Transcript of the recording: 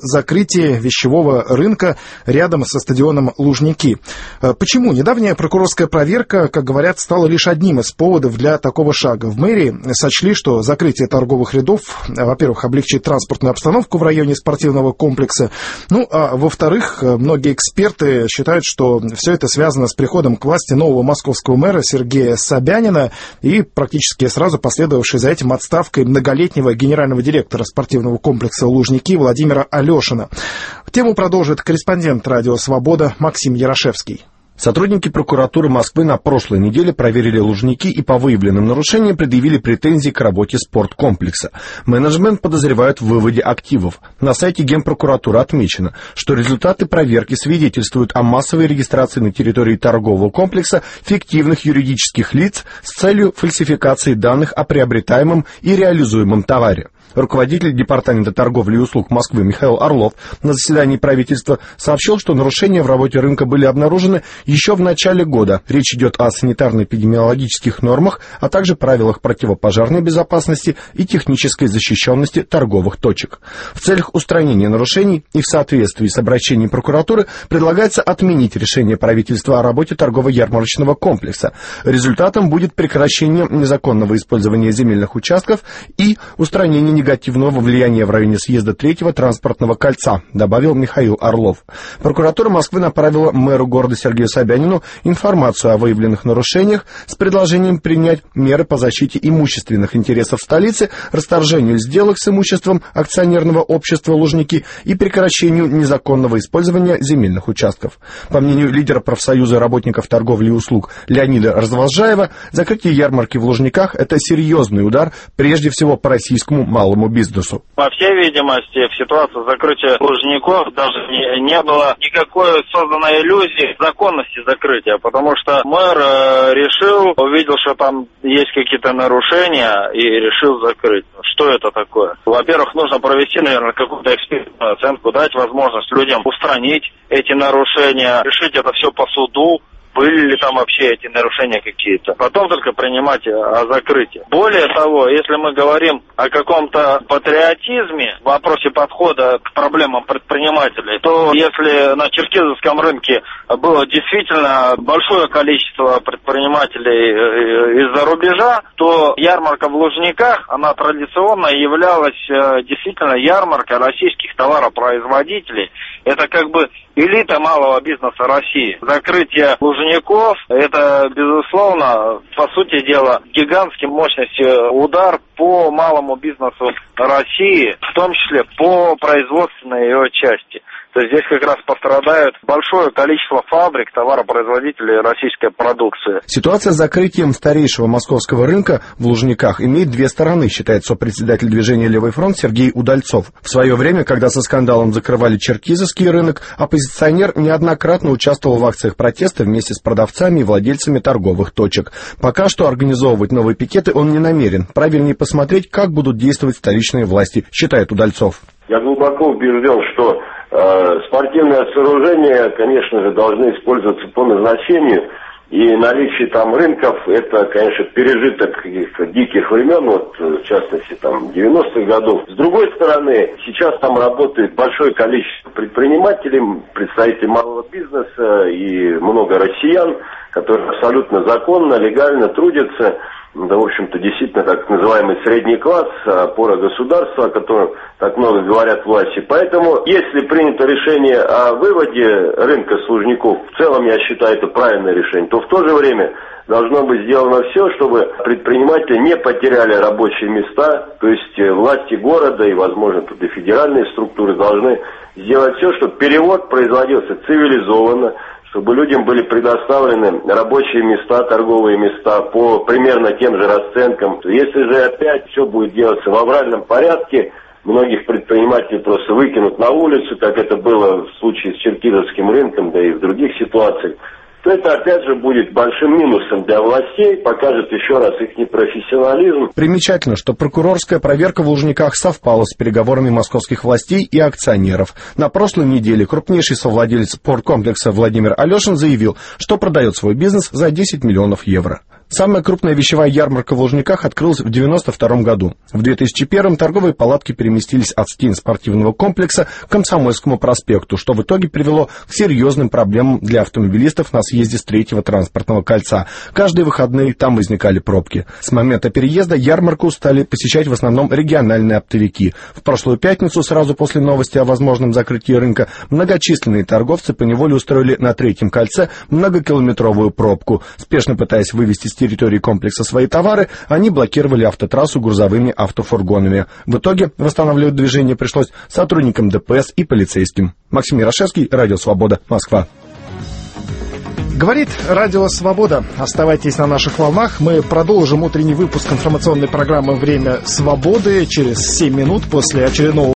закрытии вещевого рынка рядом со стадионом Лужники. Почему? Недавняя прокурорская проверка, как говорят, стала лишь одним из поводов для такого шага. В мэрии сочли, что закрытие торговых рядов, во-первых, облегчит транспортную обстановку в районе спортивного комплекса, а во-вторых, многие эксперты считают, что все это связано с приходом к власти нового московского мэра Сергея Собянина и практически сразу последовавшей за этим отставкой многолетнего генерального директора спортивного комплекса Лужники Владимира Алешина. Тему продолжит корреспондент «Радио Свобода» Максим Ярошевский. Сотрудники прокуратуры Москвы на прошлой неделе проверили Лужники и по выявленным нарушениям предъявили претензии к работе спорткомплекса. Менеджмент подозревают в выводе активов. На сайте Генпрокуратуры отмечено, что результаты проверки свидетельствуют о массовой регистрации на территории торгового комплекса фиктивных юридических лиц с целью фальсификации данных о приобретаемом и реализуемом товаре. Руководитель Департамента торговли и услуг Москвы Михаил Орлов на заседании правительства сообщил, что нарушения в работе рынка были обнаружены еще в начале года. Речь идет о санитарно-эпидемиологических нормах, а также правилах противопожарной безопасности и технической защищенности торговых точек. В целях устранения нарушений и в соответствии с обращением прокуратуры предлагается отменить решение правительства о работе торгово-ярмарочного комплекса. Результатом будет прекращение незаконного использования земельных участков и устранение негативного влияния в районе съезда 3-го транспортного кольца, добавил Михаил Орлов. Прокуратура Москвы направила мэру города Сергею Собянину информацию о выявленных нарушениях с предложением принять меры по защите имущественных интересов столицы, расторжению сделок с имуществом акционерного общества «Лужники» и прекращению незаконного использования земельных участков. По мнению лидера профсоюза работников торговли и услуг Леонида Разволжаева, закрытие ярмарки в Лужниках – это серьезный удар прежде всего по российскому малому бизнесу. По всей видимости, в ситуации закрытия Лужников даже не было никакой созданной иллюзии законности закрытия, потому что мэр увидел, что там есть какие-то нарушения и решил закрыть. Что это такое? Во-первых, нужно провести, наверное, какую-то экспертную оценку, дать возможность людям устранить эти нарушения, решить это все по суду. Были ли там вообще эти нарушения какие-то. Потом только принимать о закрытии. Более того, если мы говорим о каком-то патриотизме в вопросе подхода к проблемам предпринимателей, то если на черкизовском рынке было действительно большое количество предпринимателей из-за рубежа, то ярмарка в Лужниках, она традиционно являлась действительно ярмаркой российских товаропроизводителей. Это как бы элита малого бизнеса России. Закрытие Лужников – это, безусловно, по сути дела, гигантский мощностью удар по малому бизнесу России, в том числе по производственной ее части. То есть здесь как раз пострадает большое количество фабрик, товаропроизводителей российской продукции. Ситуация с закрытием старейшего московского рынка в Лужниках имеет две стороны, считает сопредседатель движения «Левый фронт» Сергей Удальцов. В свое время, когда со скандалом закрывали черкизовский рынок, оппозиционер неоднократно участвовал в акциях протеста вместе с продавцами и владельцами торговых точек. Пока что организовывать новые пикеты он не намерен. Правильнее посмотреть, как будут действовать столичные власти, считает Удальцов. Я глубоко убежден, что спортивные сооружения, конечно же, должны использоваться по назначению, и наличие там рынков, это, конечно, пережиток каких-то диких времен, вот, в частности, там, 90-х годов. С другой стороны, сейчас там работает большое количество предпринимателей, представителей малого бизнеса и много россиян, которые абсолютно законно, легально трудятся. Да, в общем-то, действительно, так называемый средний класс, опора государства, о котором так много говорят власти. Поэтому, если принято решение о выводе рынка с Лужников, в целом, я считаю, это правильное решение, то в то же время должно быть сделано все, чтобы предприниматели не потеряли рабочие места, то есть власти города и, возможно, тут и федеральные структуры должны сделать все, чтобы перевод производился цивилизованно, чтобы людям были предоставлены рабочие места, торговые места по примерно тем же расценкам. Если же опять все будет делаться в авральном порядке, многих предпринимателей просто выкинут на улицу, как это было в случае с черкизовским рынком, да и в других ситуациях, то это опять же будет большим минусом для властей, покажет еще раз их непрофессионализм. Примечательно, что прокурорская проверка в Лужниках совпала с переговорами московских властей и акционеров. На прошлой неделе крупнейший совладелец спорткомплекса Владимир Алешин заявил, что продает свой бизнес за 10 миллионов евро. Самая крупная вещевая ярмарка в Лужниках открылась в 1992 году. В 2001 торговые палатки переместились от стен спортивного комплекса к Комсомольскому проспекту, что в итоге привело к серьезным проблемам для автомобилистов на съезде с 3-го транспортного кольца. Каждые выходные там возникали пробки. С момента переезда ярмарку стали посещать в основном региональные оптовики. В прошлую пятницу, сразу после новости о возможном закрытии рынка, многочисленные торговцы поневоле устроили на 3-м кольце многокилометровую пробку. Спешно пытаясь вывести с территории комплекса свои товары, они блокировали автотрассу грузовыми автофургонами. В итоге восстанавливать движение пришлось сотрудникам ДПС и полицейским. Максим Ярошевский, Радио Свобода, Москва. Говорит Радио Свобода. Оставайтесь на наших волнах. Мы продолжим утренний выпуск информационной программы «Время свободы» через 7 минут после очередного